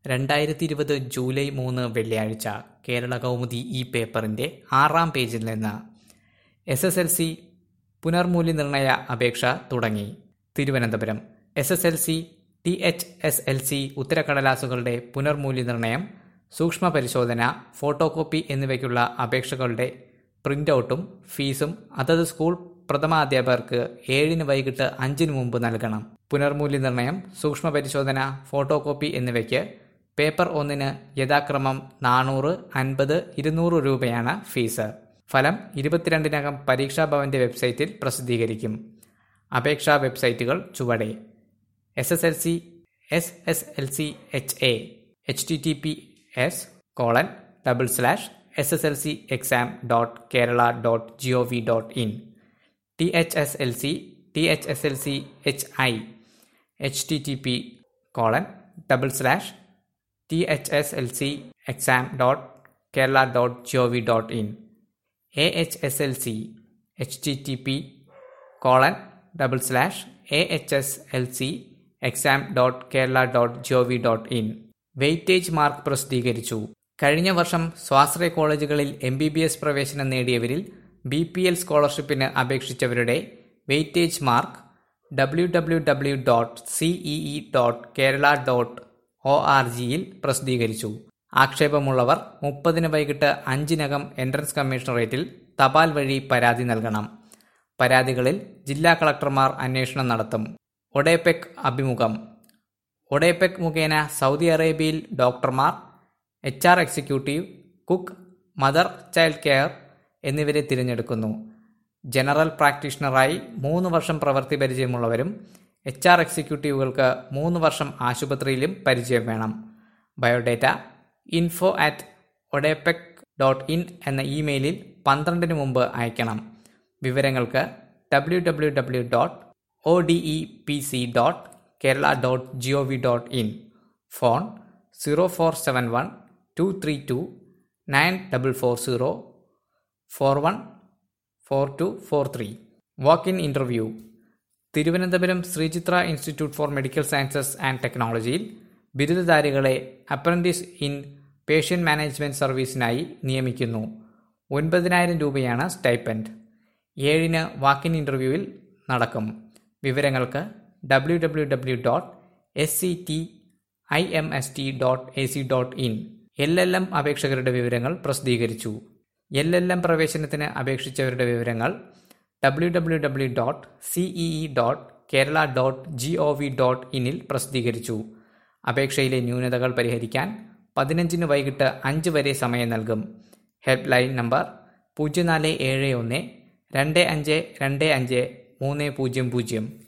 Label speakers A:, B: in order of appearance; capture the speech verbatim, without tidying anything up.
A: രണ്ടായിരത്തി ഇരുപത് ജൂലൈ മൂന്ന് വെള്ളിയാഴ്ച കേരള കൗമുദി ഈ പേപ്പറിന്റെ ആറാം പേജിൽ നിന്ന് എസ് എസ് എൽ സി പുനർമൂല്യനിർണയ അപേക്ഷ തുടങ്ങി. Thiruvananthapuram S S L C T H S L C ഉത്തരക്കടലാസുകളുടെ പുനർമൂല്യനിർണയം, സൂക്ഷ്മ പരിശോധന, ഫോട്ടോകോപ്പി എന്നിവയ്ക്കുള്ള അപേക്ഷകളുടെ പ്രിന്റൌട്ടും ഫീസും അതത് സ്കൂൾ പ്രഥമാധ്യാപകർക്ക് ഏഴിന് വൈകിട്ട് അഞ്ചിന് മുമ്പ് നൽകണം. പുനർമൂല്യനിർണയം, സൂക്ഷ്മ പരിശോധന, ഫോട്ടോകോപ്പി എന്നിവയ്ക്ക് പേപ്പർ ഒന്നിന് യഥാക്രമം നാനൂറ്, അൻപത്, ഇരുന്നൂറ് രൂപയാണ് ഫീസ്. ഫലം ഇരുപത്തിരണ്ടിനകം പരീക്ഷാഭവന്റെ വെബ്സൈറ്റിൽ പ്രസിദ്ധീകരിക്കും. അപേക്ഷാ വെബ്സൈറ്റുകൾ ചുവടെ: S S L C S S L C H A H T T P S colon double slash S S L C exam dot Kerala dot G O V dot in T H S L C T H S L C H I H T T P colon double slash T H S L C exam dot Kerala dot G O V dot in A H S L C H T T P colon double slash A H S L C exam dot Kerala dot G O V dot in. Weightage mark പ്രസിദ്ധീകരിച്ചു. കഴിഞ്ഞ വർഷം സ്വാശ്രയ കോളേജുകളിൽ M B B S പ്രവേശനം നേടിയവരിൽ B P L സ്കോളർഷിപ്പിന് അപേക്ഷിച്ചവരുടെ weightage mark W W W dot CEE dot Kerala dot O R ജിയിൽ പ്രസിദ്ധീകരിച്ചു. ആക്ഷേപമുള്ളവർ മുപ്പതിന് വൈകിട്ട് അഞ്ചിനകം എൻട്രൻസ് കമ്മീഷണറേറ്റിൽ തപാൽ വഴി പരാതി നൽകണം. പരാതികളിൽ ജില്ലാ കളക്ടർമാർ അന്വേഷണം നടത്തും. ഒഡേപെക് അഭിമുഖം. ഒഡേപെക് മുഖേന സൗദി അറേബ്യയിൽ ഡോക്ടർമാർ, H R executive, cook, mother child care എന്നിവരെ തിരഞ്ഞെടുക്കുന്നു. ജനറൽ പ്രാക്ടീഷണറായി മൂന്ന് വർഷം പ്രവൃത്തി പരിചയമുള്ളവരും എച്ച് ആർ എക്സിക്യൂട്ടീവുകൾക്ക് മൂന്ന് വർഷം ആശുപത്രിയിലും പരിചയം വേണം. Biodata info at Odepec dot in എന്ന ഇമെയിലിൽ പന്ത്രണ്ടിന് മുമ്പ് അയക്കണം. വിവരങ്ങൾക്ക് W W W dot O D E P C dot Kerala dot G O V dot in. Phone zero four seven one two three two nine double four zero four one four two four three. Walk in interview. Thiruvananthapuram Sreechitra institute for medical sciences and ടെക്നോളജിയിൽ ബിരുദധാരികളെ apprentice in patient management സർവീസിനായി നിയമിക്കുന്നു. ഒൻപതിനായിരം രൂപയാണ് stipend. ഏഴിന് walk in ഇൻ്റർവ്യൂവിൽ നടക്കും. വിവരങ്ങൾക്ക് W W W dot S C T I M S T dot A C dot in. L L M അപേക്ഷകരുടെ വിവരങ്ങൾ പ്രസിദ്ധീകരിച്ചു. എൽ എൽ എം പ്രവേശനത്തിന് അപേക്ഷിച്ചവരുടെ വിവരങ്ങൾ W W W dot CEE dot Kerala dot G O V dot ഇനിൽ പ്രസിദ്ധീകരിച്ചു. അപേക്ഷയിലെ ന്യൂനതകൾ പരിഹരിക്കാൻ പതിനഞ്ചിന് വൈകിട്ട് അഞ്ച് വരെ സമയം നൽകും. ഹെൽപ്പ് ലൈൻ നമ്പർ പൂജ്യം നാല് ഏഴ് ഒന്ന് രണ്ട് അഞ്ച് രണ്ട് അഞ്ച് മൂന്ന് പൂജ്യം പൂജ്യം.